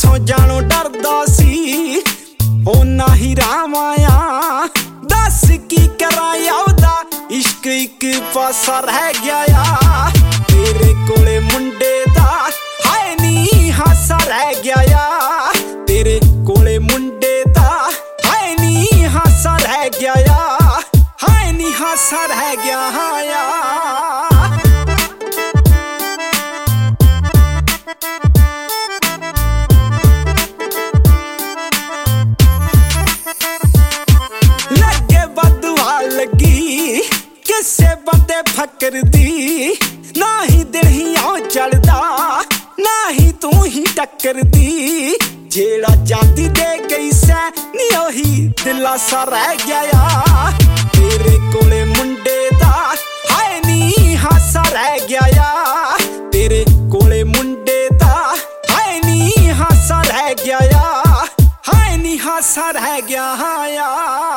सौ जानो डरदा सी ओना ही राम आया दस की करा यादा इश्क एक पासा रह गया तेरे कोले मुंडे दा हाय नी हासा रह गया तेरे कोले मुंडे दा हाय नी हासा रह गया हाय नी हासा रह गया हाया किसे बंदे फकर दी ना ही दिल ही आओ चलदा ना ही तू ही टक्कर दी जेड़ा जाती दे गई सै नी ओही दिला सा रह गया तेरे कोले मुंडे दा हाय नी हासा रह गया तेरे कोले मुंडे दा हाय नी हासा रह गया हाय नी हासा रह गया हाया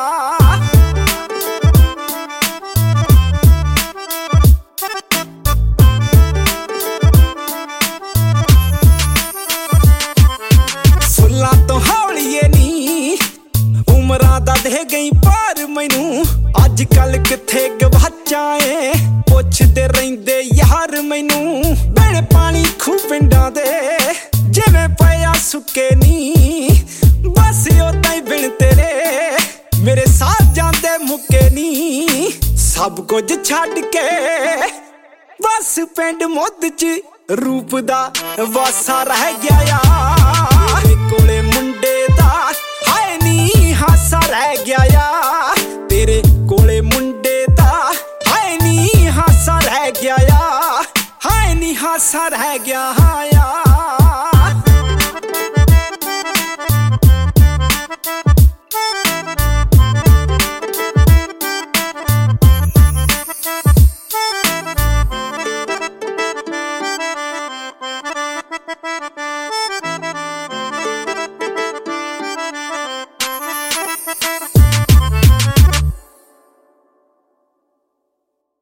तो हौलीए नी उमरां दा दे गई पार मैनू अज कल किथे गवाचा ए पुछदे रहिंदे यार मैनू बिन पानी खूह पिंडां दे जिवें पिया सुके नी बस ओदां ही बिन तेरे मेरे साथ जांदे मुके नी सब कुछ छड्ड के बस पिंड मुद्द च रूप दा वासा रह गया कोले मुंडे दा हाय नी हासा रह गया तेरे कोले मुंडे दा हाय नी हासा रह गया हाय नी हासा रह गया हाय